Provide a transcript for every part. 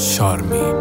شارمی.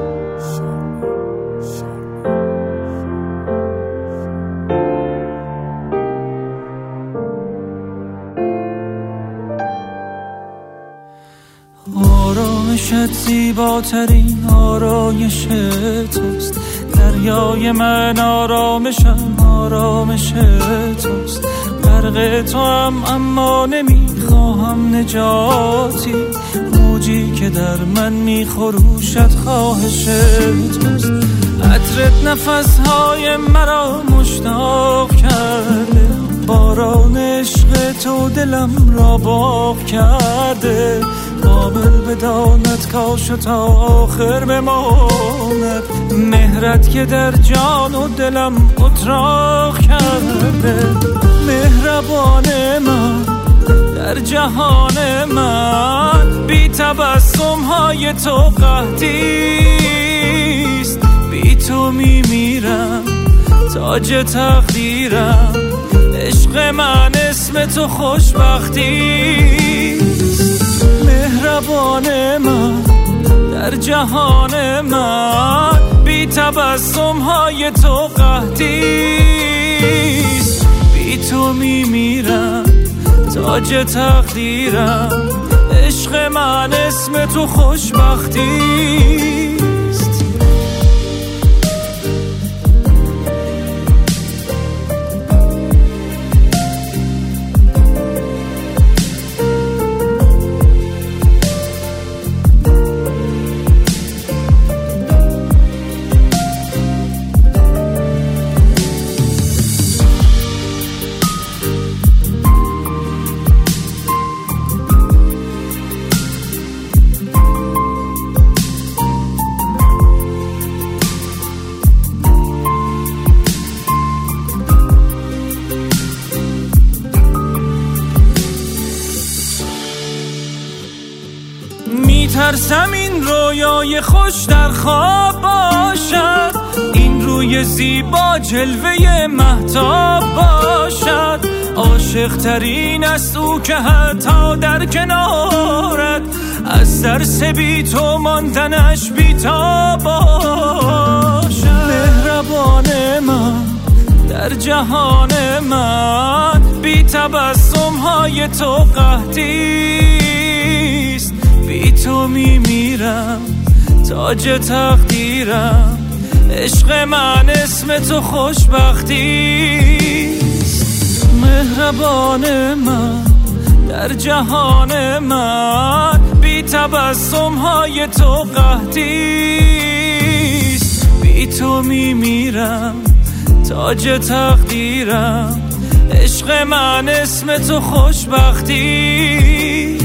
آرامشت زیباترین آرایش توست، دریای من آرامشم آرامش توست. غرق تو هم اما نمیخواهم نجاتی، موجی که در من میخروشد خواهش توست. عطرت نفسهای مرا مشتاق کرده، باران عشق تو دلم را باغ کرده. قابل بدانت کاش تا آخر بماند، مهرت که در جان و دلم اتراق کرده. مهربان من در جهان من، بی تبسم های تو قحطیست. بی تو میمیرم تاج تقدیرم، عشق من اسم تو خوشبختیست. مهربان من در جهان من، بی تبسم های تو قحطیست. بی تو میمیرم تاج تقدیرم، عشق من اسم تو خوشبختیست. میترسم این رویای خوش در خواب باشد، این روی زیبا جلوه مهتاب باشد. عاشق ترین است او که حتی در کنارت، از ترس بی تو ماندنش بی‌تاب باشد. مهربان من در جهان من، بی تبسم های تو قحطیست. بی تو میمیرم تاج تقدیرم، عشق من اسم تو خوشبختیست. مهربان من در جهان من، بی تبسم های تو قحطیست. بی تو میمیرم تاج تقدیرم، عشق من اسم تو خوشبختیست.